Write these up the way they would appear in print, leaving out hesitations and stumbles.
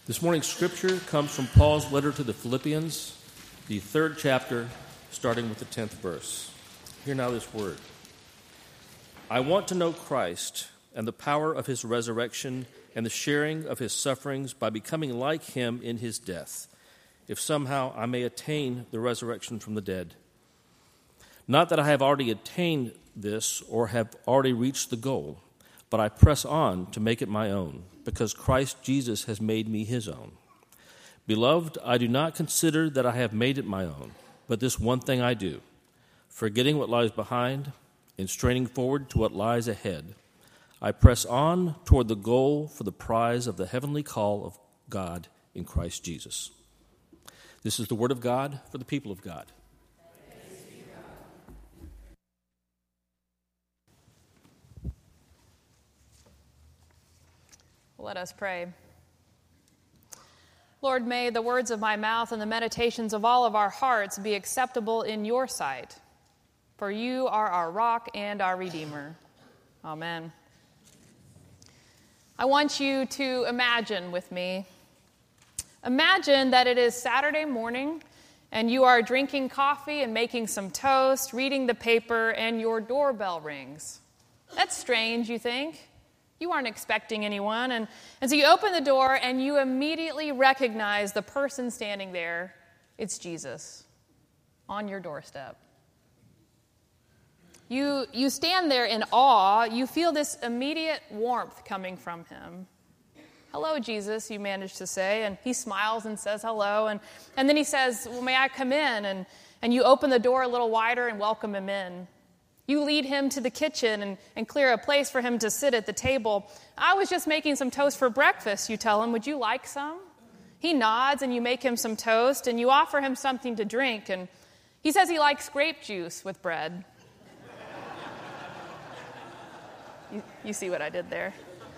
This morning's scripture comes from Paul's letter to the Philippians, the 3rd chapter, starting with the 10th verse. Hear now this word. I want to know Christ and the power of his resurrection and the sharing of his sufferings by becoming like him in his death, if somehow I may attain the resurrection from the dead. Not that I have already attained this or have already reached the goal, but I press on to make it my own, because Christ Jesus has made me his own. Beloved, I do not consider that I have made it my own, but this one thing I do, forgetting what lies behind and straining forward to what lies ahead, I press on toward the goal for the prize of the heavenly call of God in Christ Jesus. This is the word of God for the people of God. Let us pray. Lord, may the words of my mouth and the meditations of all of our hearts be acceptable in your sight, for you are our rock and our Redeemer. Amen. I want you to imagine with me. Imagine that it is Saturday morning and you are drinking coffee and making some toast, reading the paper, and your doorbell rings. That's strange, you think? You aren't expecting anyone. And so you open the door and you immediately recognize the person standing there. It's Jesus on your doorstep. You stand there in awe. You feel this immediate warmth coming from him. Hello, Jesus, you manage to say. And he smiles and says hello. And then he says, well, may I come in? And you open the door a little wider and welcome him in. You lead him to the kitchen and clear a place for him to sit at the table. I was just making some toast for breakfast, you tell him. Would you like some? He nods and you make him some toast and you offer him something to drink. And he says he likes grape juice with bread. You see what I did there.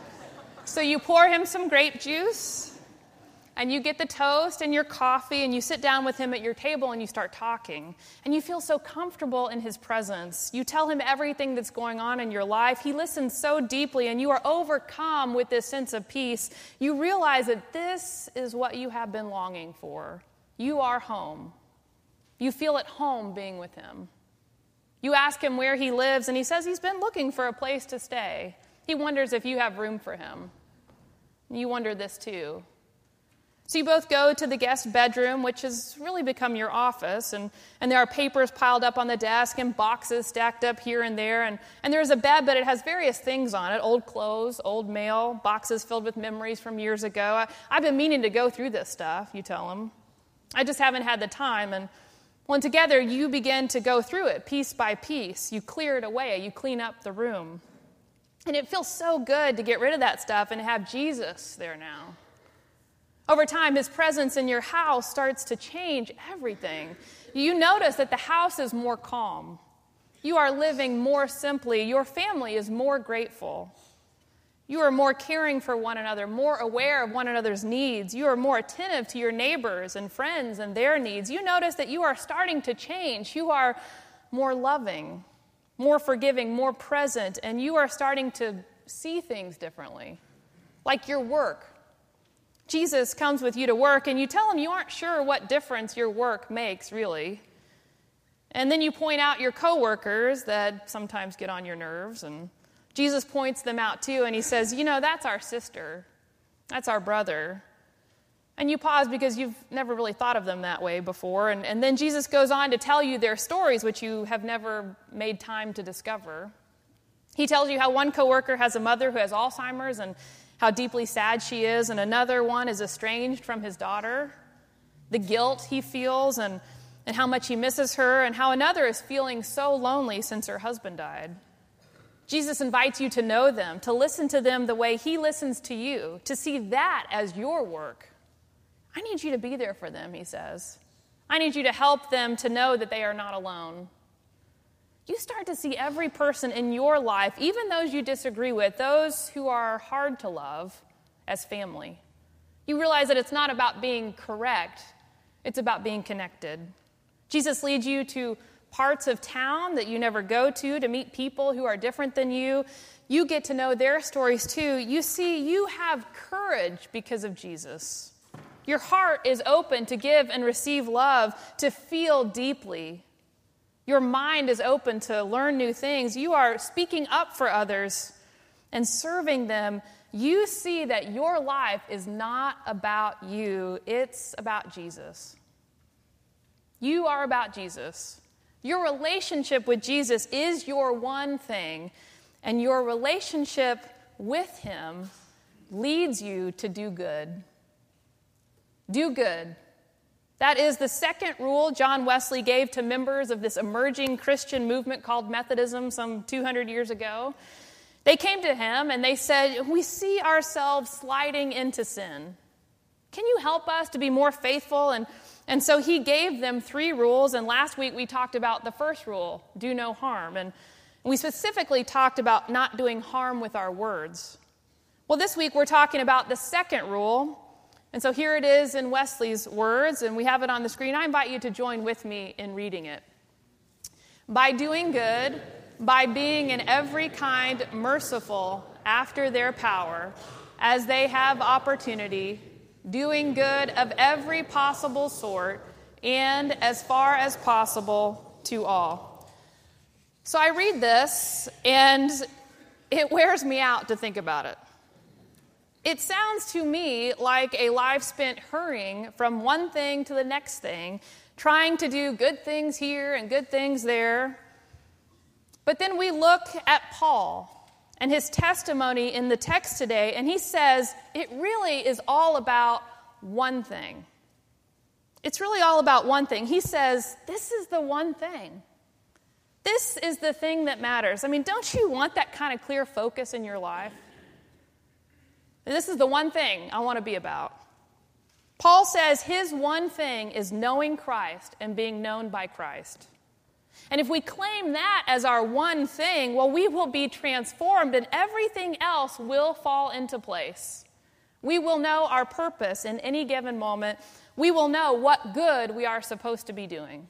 So you pour him some grape juice and you get the toast and your coffee and you sit down with him at your table and you start talking. And you feel so comfortable in his presence. You tell him everything that's going on in your life. He listens so deeply and you are overcome with this sense of peace. You realize that this is what you have been longing for. You are home. You feel at home being with him. You ask him where he lives and he says he's been looking for a place to stay. He wonders if you have room for him. You wonder this too. So you both go to the guest bedroom, which has really become your office, and there are papers piled up on the desk and boxes stacked up here and there, and there's a bed, but it has various things on it, old clothes, old mail, boxes filled with memories from years ago. I've been meaning to go through this stuff, you tell him. I just haven't had the time, and together you begin to go through it piece by piece. You clear it away, you clean up the room. And it feels so good to get rid of that stuff and have Jesus there now. Over time, his presence in your house starts to change everything. You notice that the house is more calm. You are living more simply. Your family is more grateful. You are more caring for one another, more aware of one another's needs. You are more attentive to your neighbors and friends and their needs. You notice that you are starting to change. You are more loving, more forgiving, more present, and you are starting to see things differently, like your work. Jesus comes with you to work, and you tell him you aren't sure what difference your work makes, really. And then you point out your coworkers that sometimes get on your nerves, and Jesus points them out too, and he says, that's our sister. That's our brother. And you pause because you've never really thought of them that way before, and then Jesus goes on to tell you their stories, which you have never made time to discover. He tells you how one coworker has a mother who has Alzheimer's, and how deeply sad she is, and another one is estranged from his daughter, the guilt he feels, and how much he misses her, and how another is feeling so lonely since her husband died. Jesus invites you to know them, to listen to them the way he listens to you, to see that as your work. I need you to be there for them, he says. I need you to help them to know that they are not alone. You start to see every person in your life, even those you disagree with, those who are hard to love, as family. You realize that it's not about being correct, it's about being connected. Jesus leads you to parts of town that you never go to meet people who are different than you. You get to know their stories too. You see, you have courage because of Jesus. Your heart is open to give and receive love, to feel deeply. Your mind is open to learn new things. You are speaking up for others and serving them. You see that your life is not about you. It's about Jesus. You are about Jesus. Your relationship with Jesus is your one thing, and your relationship with him leads you to do good. Do good. That is the second rule John Wesley gave to members of this emerging Christian movement called Methodism some 200 years ago. They came to him and they said, "We see ourselves sliding into sin. Can you help us to be more faithful?" And so he gave them 3 rules, and last week we talked about the first rule, do no harm. And we specifically talked about not doing harm with our words. Well, this week we're talking about the second rule. And so here it is in Wesley's words, and we have it on the screen. I invite you to join with me in reading it. By doing good, by being in every kind merciful after their power, as they have opportunity, doing good of every possible sort, and as far as possible to all. So I read this, and it wears me out to think about it. It sounds to me like a life spent hurrying from one thing to the next thing, trying to do good things here and good things there. But then we look at Paul and his testimony in the text today, and he says it really is all about one thing. It's really all about one thing. He says, this is the one thing. This is the thing that matters. I mean, don't you want that kind of clear focus in your life? This is the one thing I want to be about. Paul says his one thing is knowing Christ and being known by Christ. And if we claim that as our one thing, well, we will be transformed and everything else will fall into place. We will know our purpose in any given moment. We will know what good we are supposed to be doing.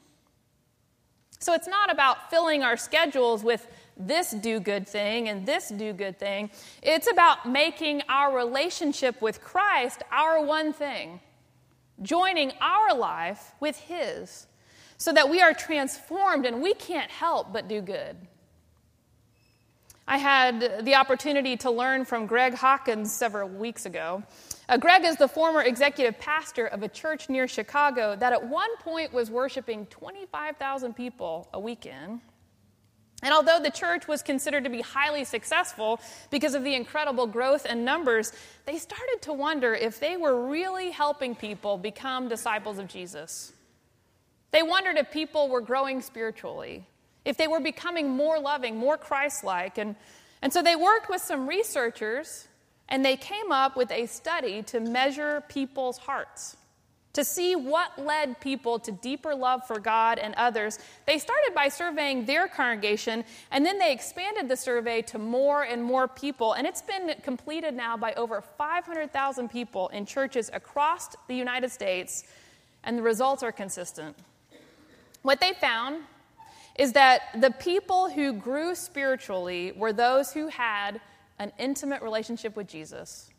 So it's not about filling our schedules with this do-good thing and this do-good thing. It's about making our relationship with Christ our one thing, joining our life with his, so that we are transformed and we can't help but do good. I had the opportunity to learn from Greg Hawkins several weeks ago. Greg is the former executive pastor of a church near Chicago that at one point was worshiping 25,000 people a weekend. And although the church was considered to be highly successful because of the incredible growth and numbers, they started to wonder if they were really helping people become disciples of Jesus. They wondered if people were growing spiritually, if they were becoming more loving, more Christ-like. And so they worked with some researchers, and they came up with a study to measure people's hearts, to see what led people to deeper love for God and others. They started by surveying their congregation, and then they expanded the survey to more and more people. And it's been completed now by over 500,000 people in churches across the United States, and the results are consistent. What they found is that the people who grew spiritually were those who had an intimate relationship with Jesus,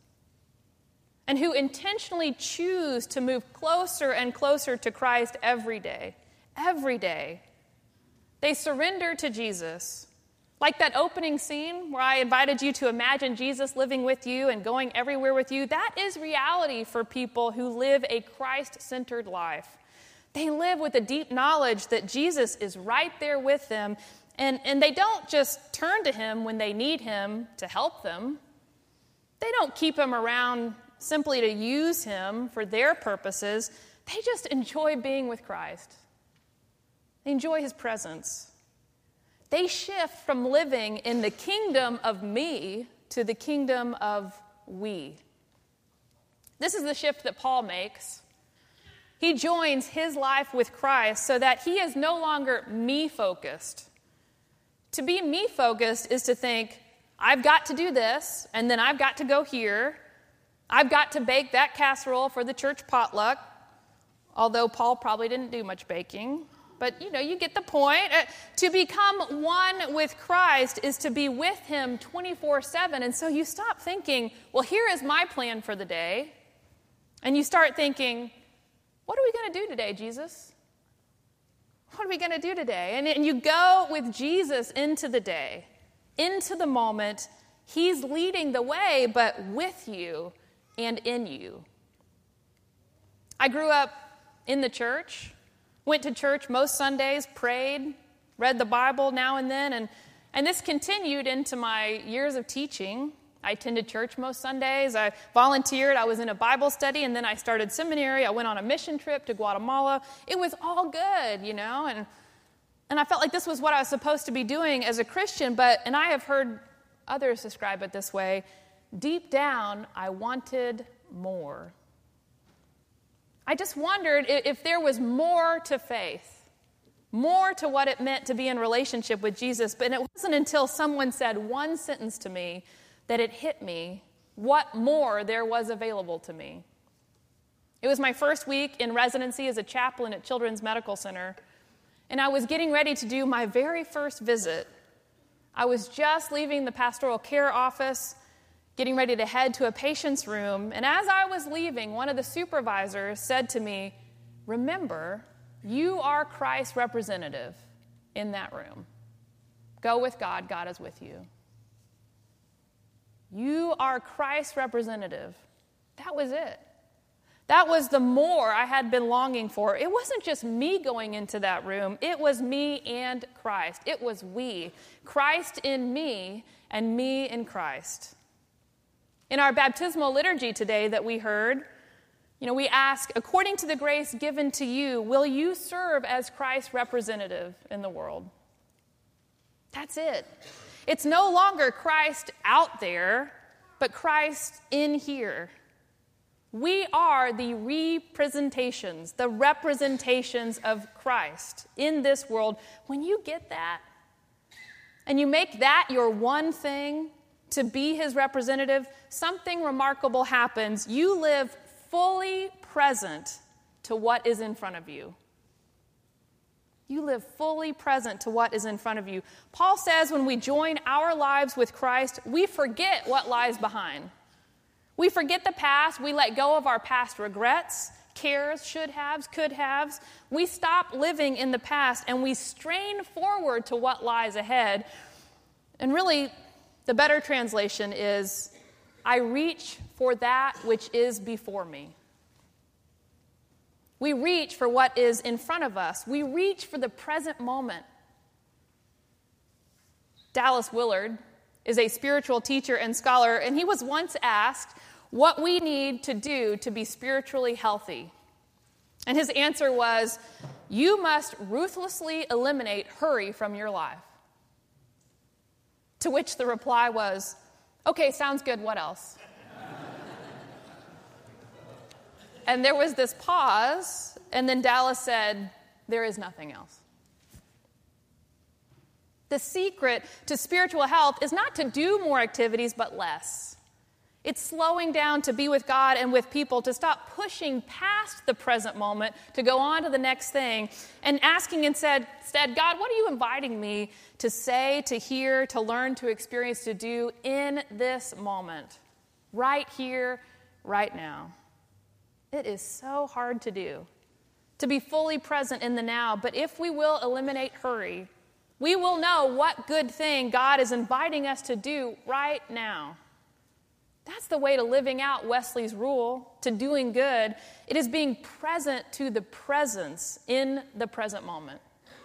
and who intentionally choose to move closer and closer to Christ every day. Every day. They surrender to Jesus. Like that opening scene where I invited you to imagine Jesus living with you and going everywhere with you. That is reality for people who live a Christ-centered life. They live with a deep knowledge that Jesus is right there with them, and they don't just turn to him when they need him to help them. They don't keep him around simply to use him for their purposes. They just enjoy being with Christ. They enjoy his presence. They shift from living in the kingdom of me to the kingdom of we. This is the shift that Paul makes. He joins his life with Christ so that he is no longer me-focused. To be me-focused is to think, I've got to do this, and then I've got to go here. I've got to bake that casserole for the church potluck, although Paul probably didn't do much baking. But, you get the point. To become one with Christ is to be with him 24/7. And so you stop thinking, well, here is my plan for the day. And you start thinking, what are we going to do today, Jesus? What are we going to do today? And you go with Jesus into the day, into the moment. He's leading the way, but with you and in you. I grew up in the church, went to church most Sundays, prayed, read the Bible now and then, and this continued into my years of teaching. I attended church most Sundays. I volunteered. I was in a Bible study, and then I started seminary. I went on a mission trip to Guatemala. It was all good, and I felt like this was what I was supposed to be doing as a Christian, and I have heard others describe it this way, deep down, I wanted more. I just wondered if there was more to faith, more to what it meant to be in relationship with Jesus, but it wasn't until someone said one sentence to me that it hit me what more there was available to me. It was my first week in residency as a chaplain at Children's Medical Center, and I was getting ready to do my very first visit. I was just leaving the pastoral care office, getting ready to head to a patient's room, and as I was leaving, one of the supervisors said to me, "Remember, you are Christ's representative in that room. Go with God, God is with you." You are Christ's representative. That was it. That was the more I had been longing for. It wasn't just me going into that room. It was me and Christ. It was we. Christ in me and me in Christ. In our baptismal liturgy today that we heard, we ask, according to the grace given to you, will you serve as Christ's representative in the world? That's it. It's no longer Christ out there, but Christ in here. We are the representations of Christ in this world. When you get that, and you make that your one thing to be his representative, something remarkable happens. You live fully present to what is in front of you. You live fully present to what is in front of you. Paul says when we join our lives with Christ, we forget what lies behind. We forget the past. We let go of our past regrets, cares, should-haves, could-haves. We stop living in the past and we strain forward to what lies ahead. And really, the better translation is, I reach for that which is before me. We reach for what is in front of us. We reach for the present moment. Dallas Willard is a spiritual teacher and scholar, and he was once asked what we need to do to be spiritually healthy. And his answer was, you must ruthlessly eliminate hurry from your life. To which the reply was, okay, sounds good, what else? And there was this pause, and then Dallas said, there is nothing else. The secret to spiritual health is not to do more activities, but less. It's slowing down to be with God and with people, to stop pushing past the present moment, to go on to the next thing, and asking instead, God, what are you inviting me to say, to hear, to learn, to experience, to do in this moment, right here, right now? It is so hard to do, to be fully present in the now, but if we will eliminate hurry, we will know what good thing God is inviting us to do right now. That's the way to living out Wesley's rule, to doing good. It is being present to the presence in the present moment.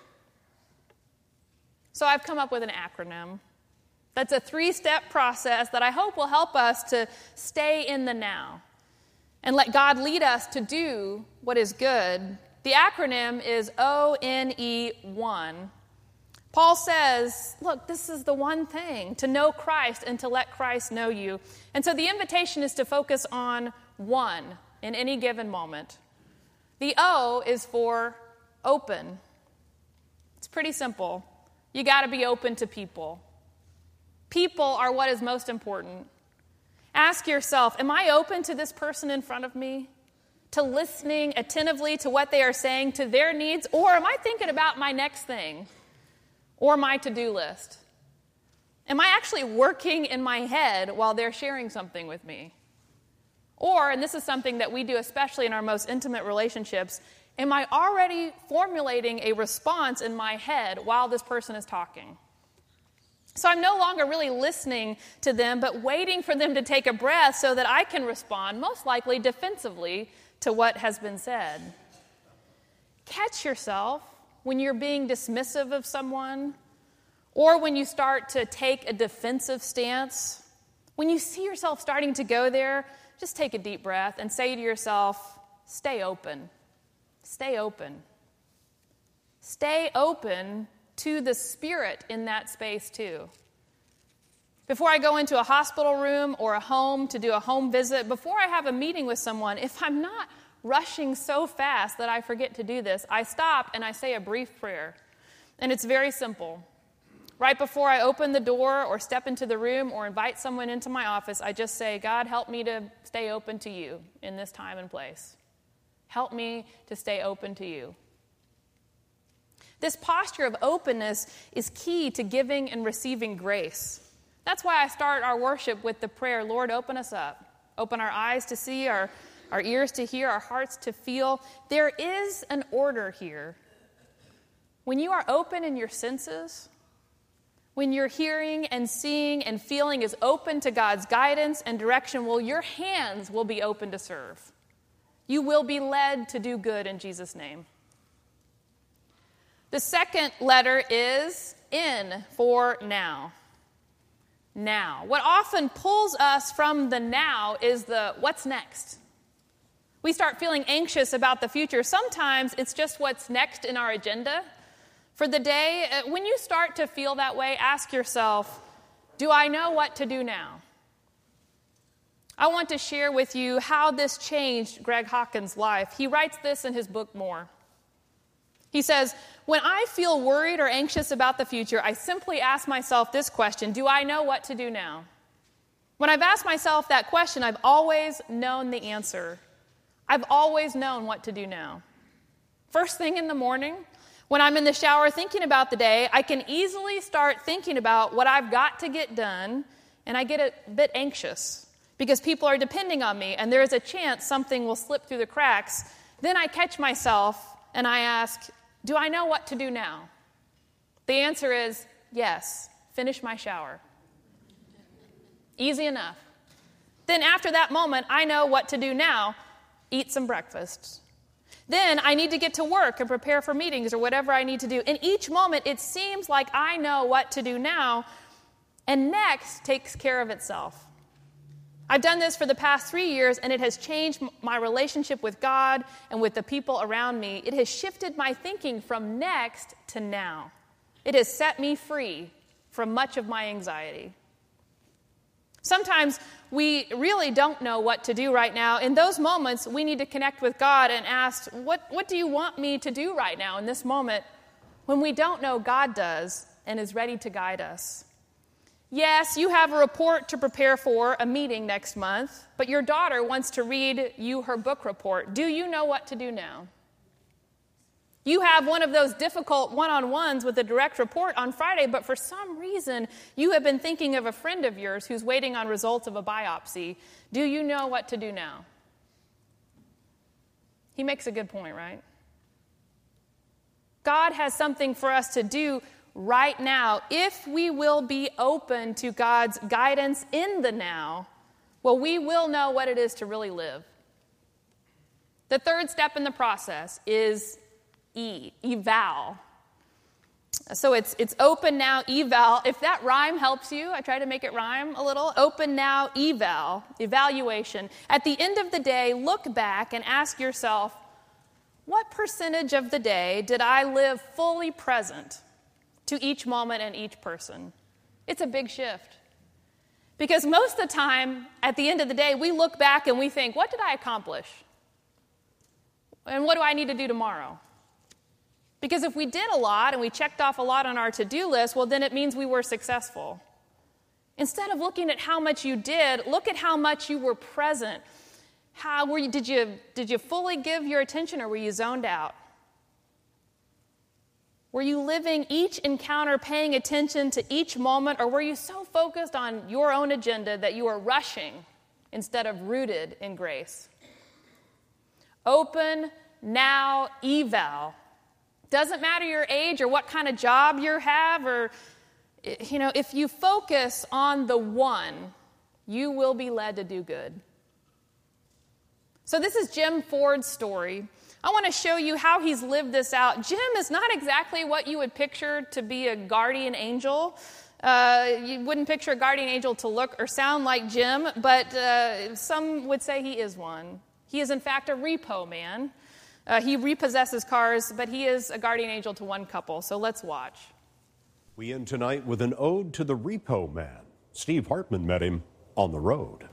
So I've come up with an acronym. That's a 3-step process that I hope will help us to stay in the now and let God lead us to do what is good. The acronym is ONE1. Paul says, look, this is the one thing, to know Christ and to let Christ know you. And so the invitation is to focus on one in any given moment. The O is for open. It's pretty simple. You got to be open to people. People are what is most important. Ask yourself, am I open to this person in front of me? To listening attentively to what they are saying, to their needs? Or am I thinking about my next thing? Or my to-do list? Am I actually working in my head while they're sharing something with me? Or, and this is something that we do especially in our most intimate relationships, am I already formulating a response in my head while this person is talking? So I'm no longer really listening to them, but waiting for them to take a breath so that I can respond, most likely defensively, to what has been said. Catch yourself when you're being dismissive of someone, or when you start to take a defensive stance. When you see yourself starting to go there, just take a deep breath and say to yourself, stay open. Stay open. Stay open to the Spirit in that space too. Before I go into a hospital room or a home to do a home visit, before I have a meeting with someone, if I'm not rushing so fast that I forget to do this, I stop and I say a brief prayer. And it's very simple. Right before I open the door or step into the room or invite someone into my office, I just say, God, help me to stay open to you in this time and place. Help me to stay open to you. This posture of openness is key to giving and receiving grace. That's why I start our worship with the prayer, Lord, open us up. Open our eyes to see, our ears to hear, our hearts to feel. There is an order here. When you are open in your senses, when your hearing and seeing and feeling is open to God's guidance and direction, well, your hands will be open to serve. You will be led to do good in Jesus' name. The second letter is N for now. Now. What often pulls us from the now is the what's next. We start feeling anxious about the future. Sometimes it's just what's next in our agenda for the day. When you start to feel that way, ask yourself, do I know what to do now? I want to share with you how this changed Greg Hawkins' life. He writes this in his book, More. He says, when I feel worried or anxious about the future, I simply ask myself this question, do I know what to do now? When I've asked myself that question, I've always known the answer. I've always known what to do now. First thing in the morning, when I'm in the shower thinking about the day, I can easily start thinking about what I've got to get done, and I get a bit anxious because people are depending on me, and there is a chance something will slip through the cracks. Then I catch myself, and I ask, do I know what to do now? The answer is yes, finish my shower. Easy enough. Then after that moment, I know what to do now, eat some breakfast. Then I need to get to work and prepare for meetings or whatever I need to do. In each moment, it seems like I know what to do now, and next takes care of itself. I've done this for the past 3 years, and it has changed my relationship with God and with the people around me. It has shifted my thinking from next to now. It has set me free from much of my anxiety. Sometimes we really don't know what to do right now. In those moments, we need to connect with God and ask, what do you want me to do right now in this moment? When we don't know, God does and is ready to guide us. Yes, you have a report to prepare for a meeting next month, but your daughter wants to read you her book report. Do you know what to do now? You have one of those difficult one-on-ones with a direct report on Friday, but for some reason, you have been thinking of a friend of yours who's waiting on results of a biopsy. Do you know what to do now? He makes a good point, right? God has something for us to do right now. If we will be open to God's guidance in the now, well, we will know what it is to really live. The third step in the process is eval. So it's open now, eval. If that rhyme helps you, I try to make it rhyme a little. Open now, evaluation. At the end of the day, look back and ask yourself, what percentage of the day did I live fully present to each moment and each person? It's a big shift. Because most of the time, at the end of the day, we look back and we think, what did I accomplish? And what do I need to do tomorrow? Because if we did a lot and we checked off a lot on our to-do list, well, then it means we were successful. Instead of looking at how much you did, look at how much you were present. How were you? Did you fully give your attention, or were you zoned out? Were you living each encounter, paying attention to each moment, or were you so focused on your own agenda that you were rushing instead of rooted in grace. Open, now, eval. Doesn't matter your age or what kind of job you have, or, if you focus on the one, you will be led to do good. So this is Jim Ford's story. I want to show you how he's lived this out. Jim is not exactly what you would picture to be a guardian angel. You wouldn't picture a guardian angel to look or sound like Jim, but some would say he is one. He is, in fact, a repo man. He repossesses cars, but he is a guardian angel to one couple. So let's watch. We end tonight with an ode to the repo man. Steve Hartman met him on the road.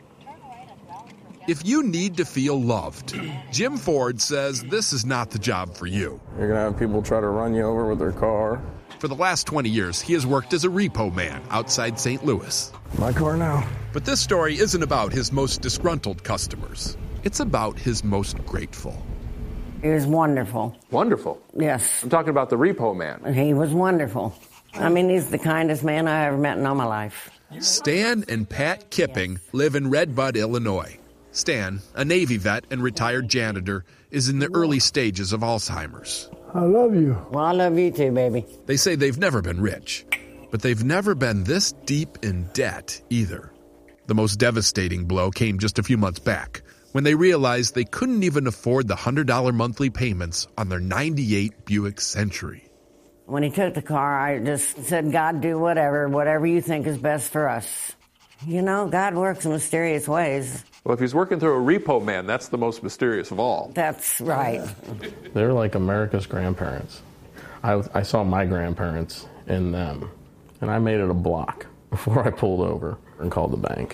If you need to feel loved, Jim Ford says this is not the job for you. You're going to have people try to run you over with their car. For the last 20 years, he has worked as a repo man outside St. Louis. My car now. But this story isn't about his most disgruntled customers. It's about his most grateful. He was wonderful. Wonderful? Yes. I'm talking about the repo man. He was wonderful. I mean, he's the kindest man I ever met in all my life. Stan and Pat Kipping live in Red Bud, Illinois. Stan, a Navy vet and retired janitor, is in the early stages of Alzheimer's. I love you. Well, I love you too, baby. They say they've never been rich, but they've never been this deep in debt either. The most devastating blow came just a few months back, when they realized they couldn't even afford the $100 monthly payments on their '98 Buick Century. When he took the car, I just said, God, do whatever you think is best for us. God works in mysterious ways. Well, if he's working through a repo man, that's the most mysterious of all. That's right. They're like America's grandparents. I saw my grandparents in them, and I made it a block before I pulled over and called the bank.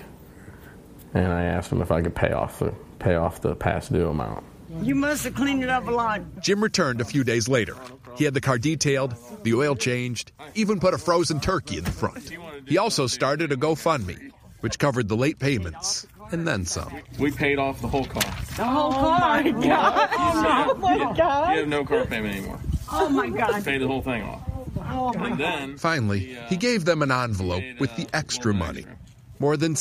And I asked them if I could pay off the past due amount. You must have cleaned it up a lot. Jim returned a few days later. He had the car detailed, the oil changed, even put a frozen turkey in the front. He also started a GoFundMe, which covered the late payments and then some. We paid off the whole car. The whole car? Oh, my God. Oh, my God. You have no car payment anymore. Oh, my God. Paid the whole thing off. Oh, my And then, finally, he gave them an envelope with the extra money. More than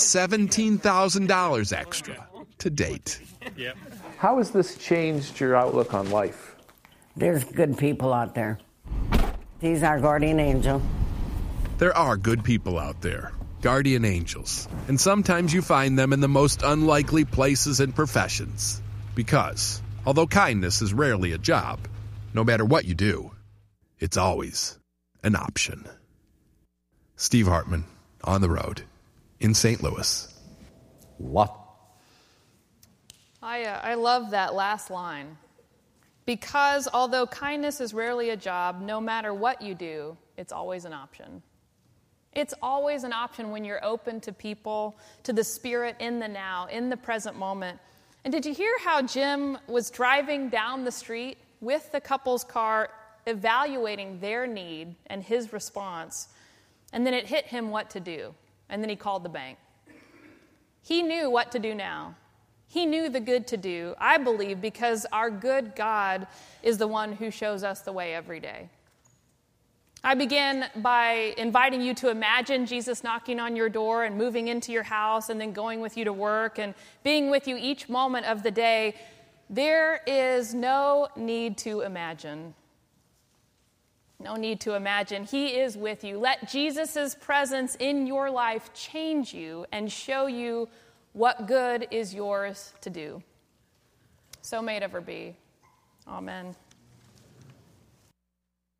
$17,000 extra to date. Yep. How has this changed your outlook on life? There's good people out there. He's our guardian angel. There are good people out there, guardian angels, and sometimes you find them in the most unlikely places and professions. Because, although kindness is rarely a job, no matter what you do, it's always an option. Steve Hartman, on the road, in St. Louis. I love that last line. Because although kindness is rarely a job, no matter what you do, it's always an option. It's always an option when you're open to people, to the Spirit in the now, in the present moment. And did you hear how Jim was driving down the street with the couple's car, evaluating their need and his response, and then it hit him what to do, and then he called the bank. He knew what to do now. He knew the good to do, I believe, because our good God is the one who shows us the way every day. I begin by inviting you to imagine Jesus knocking on your door and moving into your house and then going with you to work and being with you each moment of the day. There is no need to imagine. No need to imagine. He is with you. Let Jesus' presence in your life change you and show you what good is yours to do. So may it ever be. Amen.